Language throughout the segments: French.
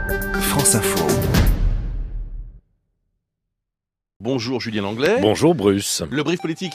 France Info. Bonjour Julien Langlais. Bonjour Bruce. Le brief politique.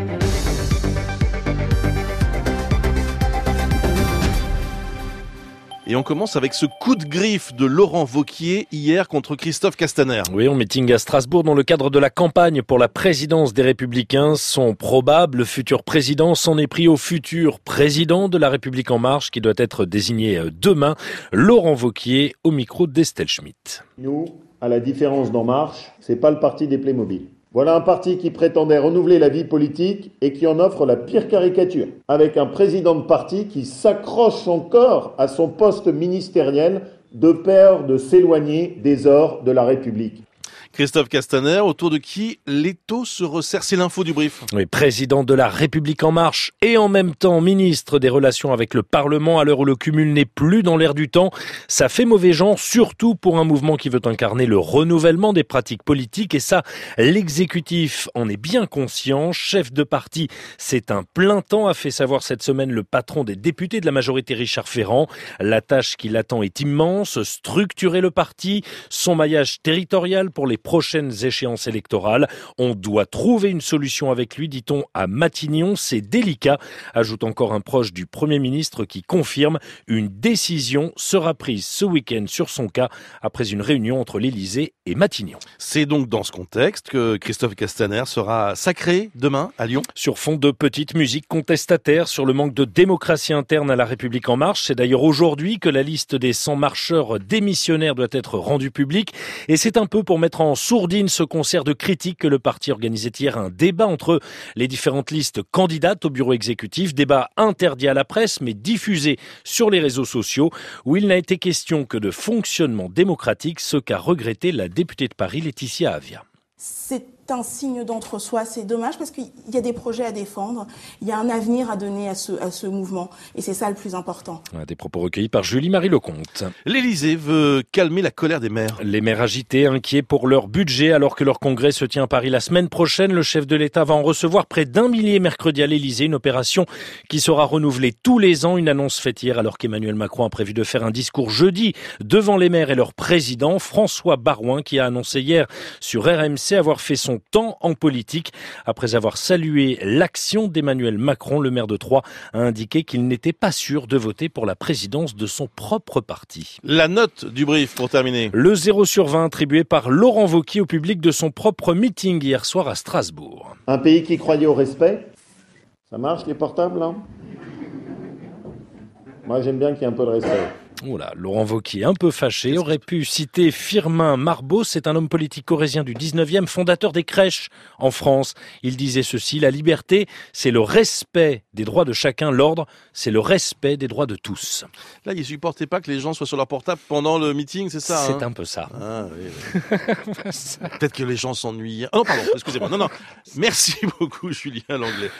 Et on commence avec ce coup de griffe de Laurent Wauquiez hier contre Christophe Castaner. Oui, en meeting à Strasbourg dans le cadre de la campagne pour la présidence des Républicains. Son probable futur président s'en est pris au futur président de la République En Marche qui doit être désigné demain. Laurent Wauquiez au micro d'Estelle Schmitt. Nous, à la différence d'En Marche, c'est pas le parti des Playmobil. Voilà un parti qui prétendait renouveler la vie politique et qui en offre la pire caricature, avec un président de parti qui s'accroche encore à son poste ministériel de peur de s'éloigner des ors de la République. Christophe Castaner, autour de qui l'étau se resserre. C'est l'info du brief. Oui, président de la République En Marche et en même temps ministre des Relations avec le Parlement à l'heure où le cumul n'est plus dans l'air du temps. Ça fait mauvais genre, surtout pour un mouvement qui veut incarner le renouvellement des pratiques politiques. Et ça, l'exécutif en est bien conscient. Chef de parti, c'est un plein temps, a fait savoir cette semaine le patron des députés de la majorité Richard Ferrand. La tâche qui l'attend est immense, structurer le parti, son maillage territorial pour les prochaines échéances électorales. On doit trouver une solution avec lui, dit-on, à Matignon. C'est délicat, ajoute encore un proche du Premier ministre qui confirme une décision sera prise ce week-end sur son cas après une réunion entre l'Élysée et Matignon. C'est donc dans ce contexte que Christophe Castaner sera sacré demain à Lyon. Sur fond de petite musique contestataire sur le manque de démocratie interne à la République En Marche. C'est d'ailleurs aujourd'hui que la liste des 100 marcheurs démissionnaires doit être rendue publique. Et c'est un peu pour mettre en sourdine ce concert de critiques que le parti organisait hier un débat entre les différentes listes candidates au bureau exécutif. Débat interdit à la presse mais diffusé sur les réseaux sociaux où il n'a été question que de fonctionnement démocratique, ce qu'a regretté la députée de Paris Laetitia Avia. C'est un signe d'entre-soi, c'est dommage parce qu'il y a des projets à défendre, il y a un avenir à donner à ce mouvement et c'est ça le plus important. Des propos recueillis par Julie-Marie Lecomte. L'Élysée veut calmer la colère des maires. Les maires agités, inquiets pour leur budget alors que leur congrès se tient à Paris la semaine prochaine. Le chef de l'État va en recevoir près d'1 millier mercredi à l'Élysée, une opération qui sera renouvelée tous les ans. Une annonce faite hier alors qu'Emmanuel Macron a prévu de faire un discours jeudi devant les maires et leur président, François Baroin, qui a annoncé hier sur RMC avoir fait son temps en politique. Après avoir salué l'action d'Emmanuel Macron, le maire de Troyes a indiqué qu'il n'était pas sûr de voter pour la présidence de son propre parti. La note du brief pour terminer. Le 0/20 attribué par Laurent Wauquiez au public de son propre meeting hier soir à Strasbourg. Un pays qui croyait au respect, ça marche les portables là ? Moi j'aime bien qu'il y ait un peu de respect. Oula, Laurent Wauquiez, un peu fâché, aurait pu citer Firmin Marbeau. C'est un homme politique corrézien du 19e, fondateur des crèches en France. Il disait ceci: la liberté, c'est le respect des droits de chacun. L'ordre, c'est le respect des droits de tous. Là, il ne supportait pas que les gens soient sur leur portable pendant le meeting, c'est ça? C'est un peu ça. Ah, oui. Peut-être que les gens s'ennuient. Oh non, pardon, excusez-moi. Non. Merci beaucoup, Julien Langlais.